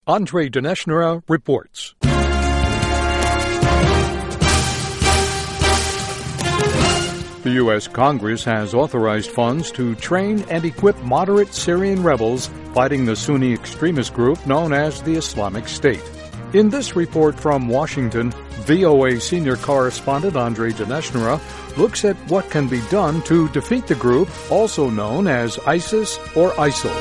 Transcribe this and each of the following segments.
Andre Dineshna reports. The U.S. Congress has authorized funds to train and equip moderate Syrian rebels fighting the Sunni extremist group known as the Islamic State. In this report from Washington, VOA senior correspondent Andre Dineshna looks at what can be done to defeat the group, also known as ISIS or ISIL.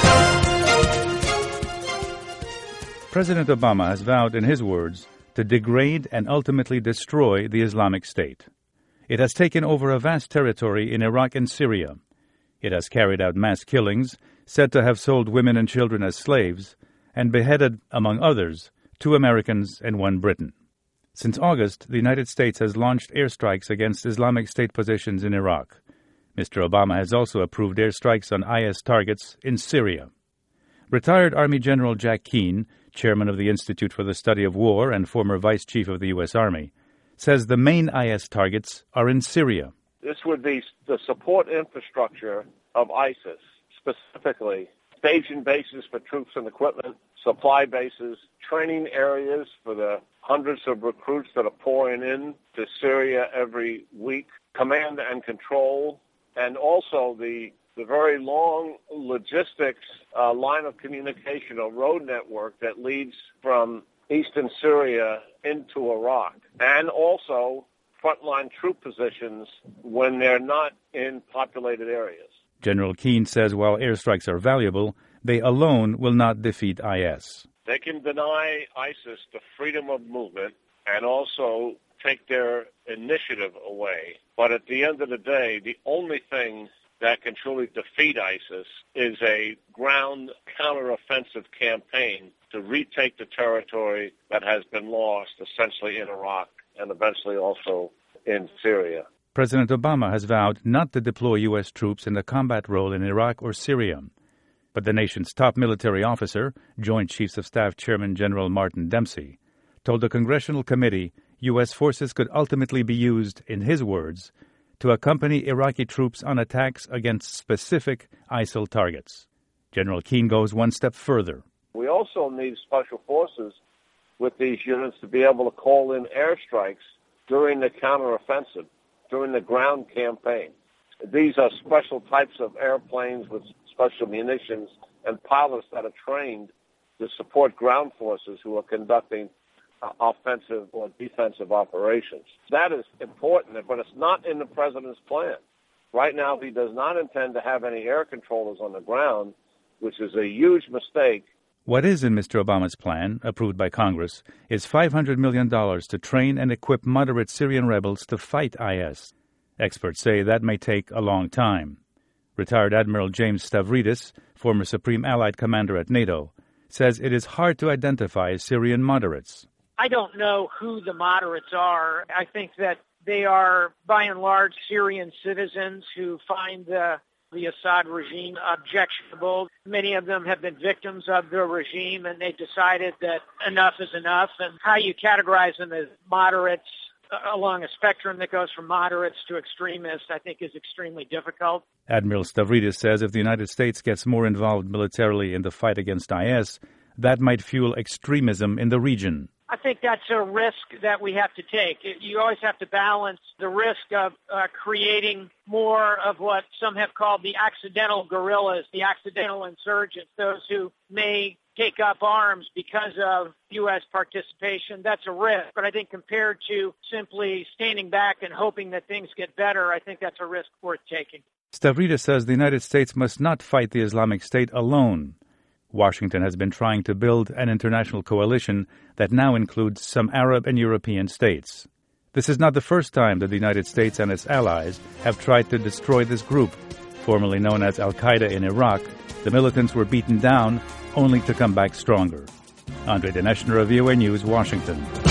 President Obama has vowed, in his words, to degrade and ultimately destroy the Islamic State. It has taken over a vast territory in Iraq and Syria. It has carried out mass killings, said to have sold women and children as slaves, and beheaded, among others, 2 Americans and 1 Briton. Since August, the United States has launched airstrikes against Islamic State positions in Iraq. Mr. Obama has also approved airstrikes on IS targets in Syria. Retired Army General Jack Keane, chairman of the Institute for the Study of War and former vice chief of the U.S. Army, says the main IS targets are in Syria. This would be the support infrastructure of ISIS, specifically staging bases for troops and equipment, supply bases, training areas for the hundreds of recruits that are pouring in to Syria every week, command and control, and also the very long logistics line of communication or road network that leads from eastern Syria into Iraq, and also frontline troop positions when they're not in populated areas. General Keane says while airstrikes are valuable, they alone will not defeat IS. They can deny ISIS the freedom of movement and also take their initiative away. But at the end of the day, the only thing that can truly defeat ISIS is a ground counteroffensive campaign to retake the territory that has been lost, essentially in Iraq and eventually also in Syria. President Obama has vowed not to deploy U.S. troops in a combat role in Iraq or Syria. But the nation's top military officer, Joint Chiefs of Staff Chairman General Martin Dempsey, told the Congressional Committee U.S. forces could ultimately be used, in his words, to accompany Iraqi troops on attacks against specific ISIL targets. General Keane goes one step further. We also need special forces with these units to be able to call in airstrikes during the counteroffensive, during the ground campaign. These are special types of airplanes with special munitions and pilots that are trained to support ground forces who are conducting offensive or defensive operations. That is important, but it's not in the president's plan. Right now, he does not intend to have any air controllers on the ground, which is a huge mistake. What is in Mr. Obama's plan, approved by Congress, is $500 million to train and equip moderate Syrian rebels to fight IS. Experts say that may take a long time. Retired Admiral James Stavridis, former Supreme Allied Commander at NATO, says it is hard to identify Syrian moderates. I don't know who the moderates are. I think that they are, by and large, Syrian citizens who find the Assad regime objectionable. Many of them have been victims of the regime, and they decided that enough is enough. And how you categorize them as moderates along a spectrum that goes from moderates to extremists, I think, is extremely difficult. Admiral Stavridis says if the United States gets more involved militarily in the fight against IS, that might fuel extremism in the region. I think that's a risk that we have to take. You always have to balance the risk of creating more of what some have called the accidental guerrillas, the accidental insurgents, those who may take up arms because of U.S. participation. That's a risk. But I think compared to simply standing back and hoping that things get better, I think that's a risk worth taking. Stavridis says the United States must not fight the Islamic State alone. Washington has been trying to build an international coalition that now includes some Arab and European states. This is not the first time that the United States and its allies have tried to destroy this group. Formerly known as Al-Qaeda in Iraq, the militants were beaten down only to come back stronger. Andre Dineshna, VOA News, Washington.